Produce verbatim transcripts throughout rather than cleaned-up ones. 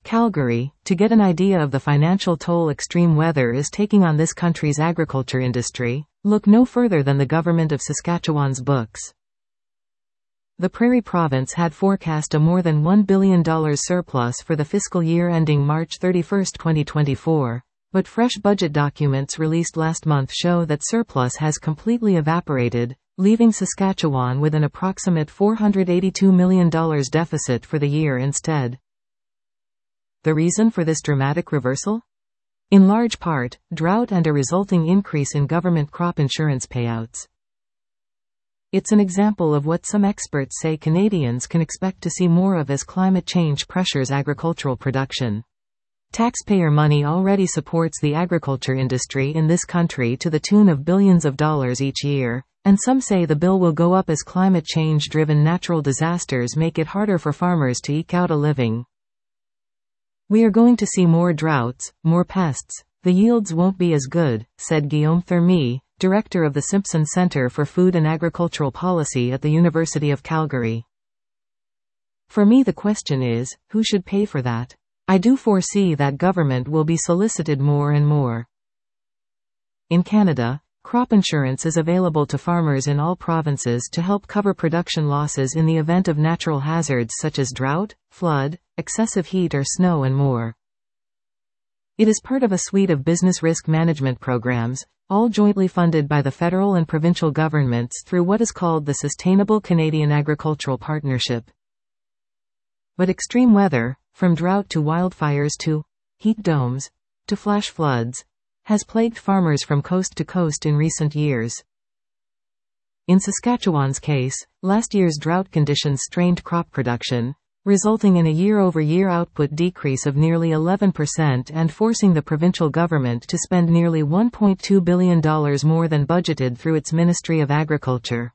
Calgary. To get an idea of the financial toll extreme weather is taking on this country's agriculture industry, look no further than the government of Saskatchewan's books. The Prairie Province had forecast a more than one billion dollars surplus for the fiscal year ending March thirty-first, twenty twenty-four, but fresh budget documents released last month show that surplus has completely evaporated, leaving Saskatchewan with an approximate four hundred eighty-two million dollars deficit for the year instead. The reason for this dramatic reversal? In large part, drought and a resulting increase in government crop insurance payouts. It's an example of what some experts say Canadians can expect to see more of as climate change pressures agricultural production. Taxpayer money already supports the agriculture industry in this country to the tune of billions of dollars each year, and some say the bill will go up as climate change-driven natural disasters make it harder for farmers to eke out a living. We are going to see more droughts, more pests. The yields won't be as good, said Guillaume Thermy, director of the Simpson Centre for Food and Agricultural Policy at the University of Calgary. For me, the question is, who should pay for that? I do foresee that government will be solicited more and more. In Canada, crop insurance is available to farmers in all provinces to help cover production losses in the event of natural hazards such as drought, flood, excessive heat or snow and more. It is part of a suite of business risk management programs, all jointly funded by the federal and provincial governments through what is called the Sustainable Canadian Agricultural Partnership. But extreme weather, from drought to wildfires to heat domes to flash floods, has plagued farmers from coast to coast in recent years. In Saskatchewan's case, last year's drought conditions strained crop production, resulting in a year-over-year output decrease of nearly eleven percent and forcing the provincial government to spend nearly one point two billion dollars more than budgeted through its Ministry of Agriculture.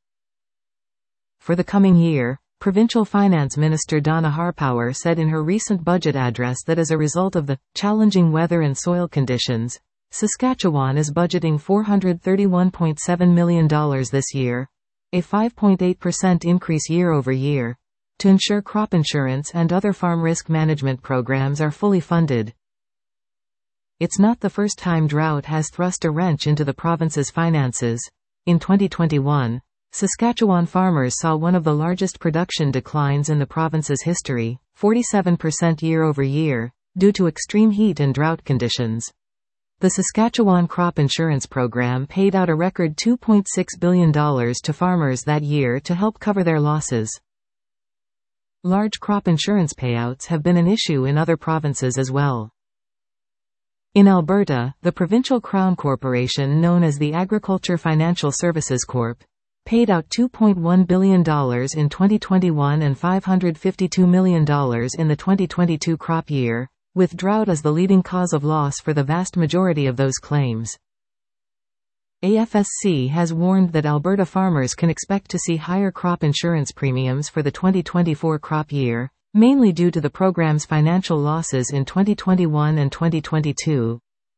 For the coming year, Provincial Finance Minister Donna Harpower said in her recent budget address that as a result of the challenging weather and soil conditions, Saskatchewan is budgeting four hundred thirty-one point seven million dollars this year, a five point eight percent increase year-over-year, to ensure crop insurance and other farm risk management programs are fully funded. It's not the first time drought has thrust a wrench into the province's finances. In twenty twenty-one, Saskatchewan farmers saw one of the largest production declines in the province's history, forty-seven percent year-over-year, due to extreme heat and drought conditions. The Saskatchewan Crop Insurance Program paid out a record two point six billion dollars to farmers that year to help cover their losses. Large crop insurance payouts have been an issue in other provinces as well. In Alberta, the Provincial Crown Corporation known as the Agriculture Financial Services Corp paid out two point one billion dollars in twenty twenty-one and five hundred fifty-two million dollars in the twenty twenty-two crop year, with drought as the leading cause of loss for the vast majority of those claims. A F S C has warned that Alberta farmers can expect to see higher crop insurance premiums for the twenty twenty-four crop year, mainly due to the program's financial losses in twenty twenty-one and twenty twenty-two.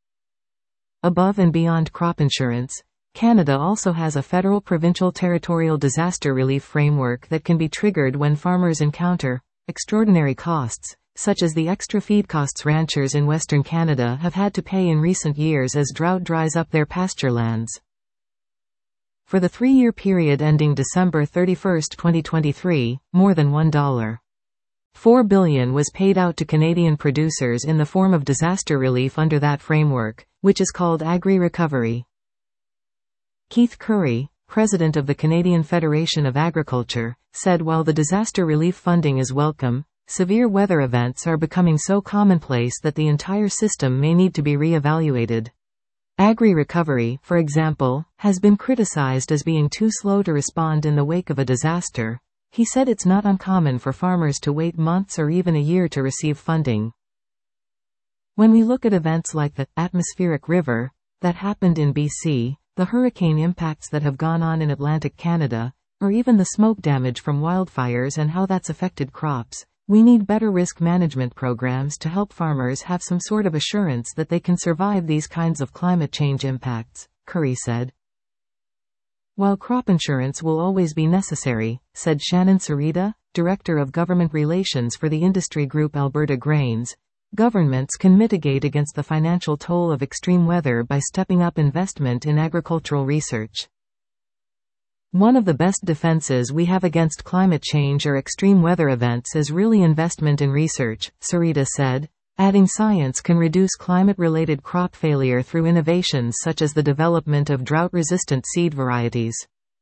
Above and beyond crop insurance, Canada also has a federal provincial territorial disaster relief framework that can be triggered when farmers encounter extraordinary costs, such as the extra feed costs ranchers in Western Canada have had to pay in recent years as drought dries up their pasture lands. For the three-year period ending December thirty-first, twenty twenty-three, more than one point four billion dollars was paid out to Canadian producers in the form of disaster relief under that framework, which is called Agri-Recovery. Keith Currie, president of the Canadian Federation of Agriculture, said while the disaster relief funding is welcome, severe weather events are becoming so commonplace that the entire system may need to be re-evaluated. Agri-recovery, for example, has been criticized as being too slow to respond in the wake of a disaster. He said it's not uncommon for farmers to wait months or even a year to receive funding. When we look at events like the atmospheric river that happened in B C, the hurricane impacts that have gone on in Atlantic Canada, or even the smoke damage from wildfires and how that's affected crops, we need better risk management programs to help farmers have some sort of assurance that they can survive these kinds of climate change impacts, Currie said. While crop insurance will always be necessary, said Shannon Sarita, Director of Government Relations for the industry group Alberta Grains, Governments can mitigate against the financial toll of extreme weather by stepping up investment in agricultural research. One of the best defenses we have against climate change or extreme weather events is really investment in research, Sarita said, adding science can reduce climate-related crop failure through innovations such as the development of drought-resistant seed varieties.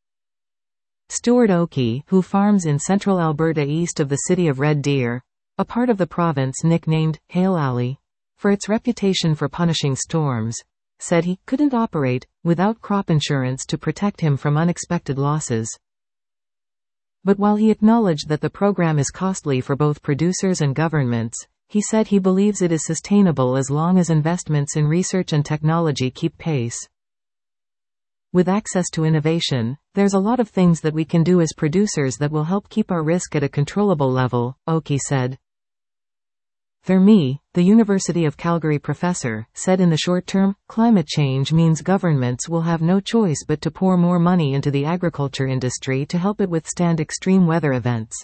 Stuart Oakey, who farms in central Alberta east of the city of Red Deer, a part of the province nicknamed Hail Alley for its reputation for punishing storms, said he couldn't operate without crop insurance to protect him from unexpected losses. But while he acknowledged that the program is costly for both producers and governments, he said he believes it is sustainable as long as investments in research and technology keep pace. With access to innovation, there's a lot of things that we can do as producers that will help keep our risk at a controllable level, Oakey said. Thermi, the University of Calgary professor, said in the short term, climate change means governments will have no choice but to pour more money into the agriculture industry to help it withstand extreme weather events.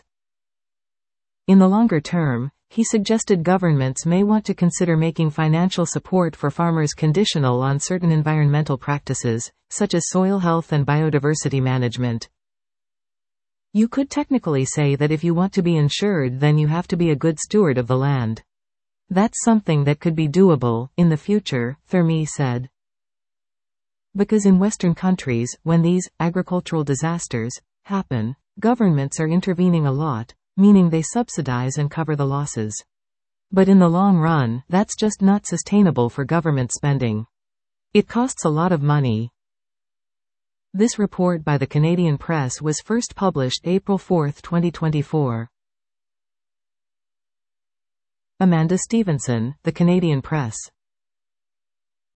In the longer term, he suggested governments may want to consider making financial support for farmers conditional on certain environmental practices, such as soil health and biodiversity management. You could technically say that if you want to be insured, then you have to be a good steward of the land. That's something that could be doable in the future, Thermi said. Because in Western countries, when these agricultural disasters happen, governments are intervening a lot, meaning they subsidize and cover the losses. But in the long run, that's just not sustainable for government spending. It costs a lot of money. This report by the Canadian Press was first published April fourth, twenty twenty-four. Amanda Stevenson, The Canadian Press.